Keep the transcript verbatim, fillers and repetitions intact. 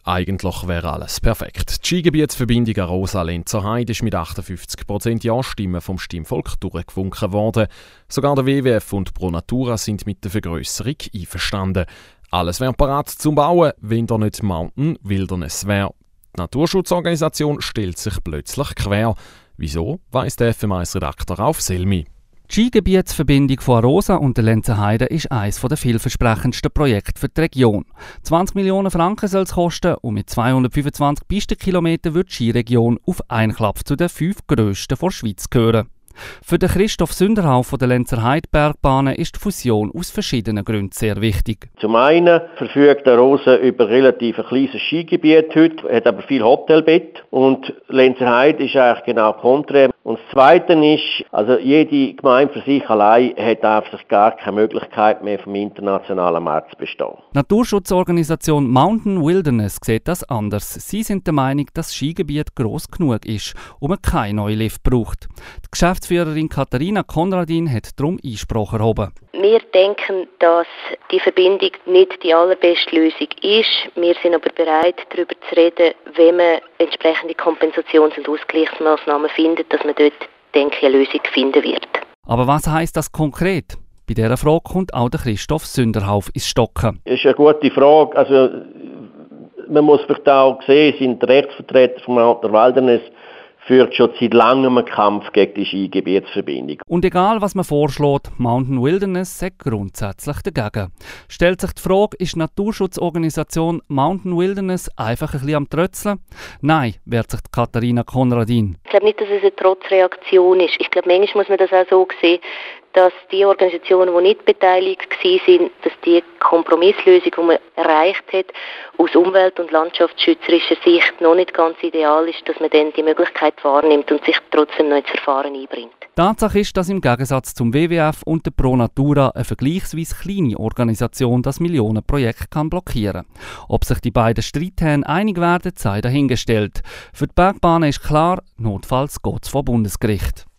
Eigentlich wäre alles perfekt. Die Skigebietsverbindung Arosa-Lenzer Heide ist mit achtundfünfzig Prozent Ja-Stimmen vom Stimmvolk durchgewunken worden. Sogar der W W F und Pro Natura sind mit der Vergrösserung einverstanden. Alles wäre parat zum Bauen, wenn da nicht Mountain Wilderness wäre. Die Naturschutzorganisation stellt sich plötzlich quer. Wieso, weiss der F M eins-Redakteur Rauf Selmi. Die Skigebietsverbindung von Arosa und der Lenzer Heide ist eines der vielversprechendsten Projekte für die Region. zwanzig Millionen Franken soll es kosten und mit zweihundertfünfundzwanzig Pistenkilometern wird die Skiregion auf einen Klapp zu den fünf grössten der Schweiz gehören. Für den Christoph Sünderhau von der Lenzer Heide Bergbahnen ist die Fusion aus verschiedenen Gründen sehr wichtig. Zum einen verfügt Arosa über relativ ein kleines Skigebiet heute, hat aber viel Hotelbett und Lenzer Heide ist eigentlich genau konträr. Und das Zweite ist, also jede Gemeinde für sich allein hat einfach gar keine Möglichkeit mehr vom internationalen Markt zu bestehen. Die Naturschutzorganisation Mountain Wilderness sieht das anders. Sie sind der Meinung, dass das Skigebiet gross genug ist und man keinen neuen Lift braucht. Die Geschäftsführerin Katharina Konradin hat darum Einspruch erhoben. Wir denken, dass die Verbindung nicht die allerbeste Lösung ist. Wir sind aber bereit, darüber zu reden, wenn man entsprechende Kompensations- und Ausgleichsmaßnahmen findet, dass man dort, denke ich, eine Lösung finden wird. Aber was heisst das konkret? Bei dieser Frage kommt auch der Christoph Sünderhauf ins Stocken. Das ist eine gute Frage. Also, man muss vielleicht auch sehen, sind die Rechtsvertreter vom Mountain Wilderness führt schon seit langem einen Kampf gegen die Skigebietsverbindung. Und egal, was man vorschlägt, Mountain Wilderness sagt grundsätzlich dagegen. Stellt sich die Frage, ist die Naturschutzorganisation Mountain Wilderness einfach ein bisschen am Trötzeln? Nein, wehrt sich Katharina Konradin. Ich glaube nicht, dass es eine Trotzreaktion ist. Ich glaube, manchmal muss man das auch so sehen, dass die Organisationen, die nicht beteiligt waren, dass die Kompromisslösung, die man erreicht hat, aus umwelt- und landschaftsschützerischer Sicht noch nicht ganz ideal ist, dass man dann die Möglichkeit wahrnimmt und sich trotzdem noch ins Verfahren einbringt. Tatsache ist, dass im Gegensatz zum W W F und der Pro Natura eine vergleichsweise kleine Organisation das Millionenprojekt kann blockieren kann. Ob sich die beiden Streithähne einig werden, sei dahingestellt. Für die Bergbahnen ist klar, notfalls geht es vor Bundesgericht.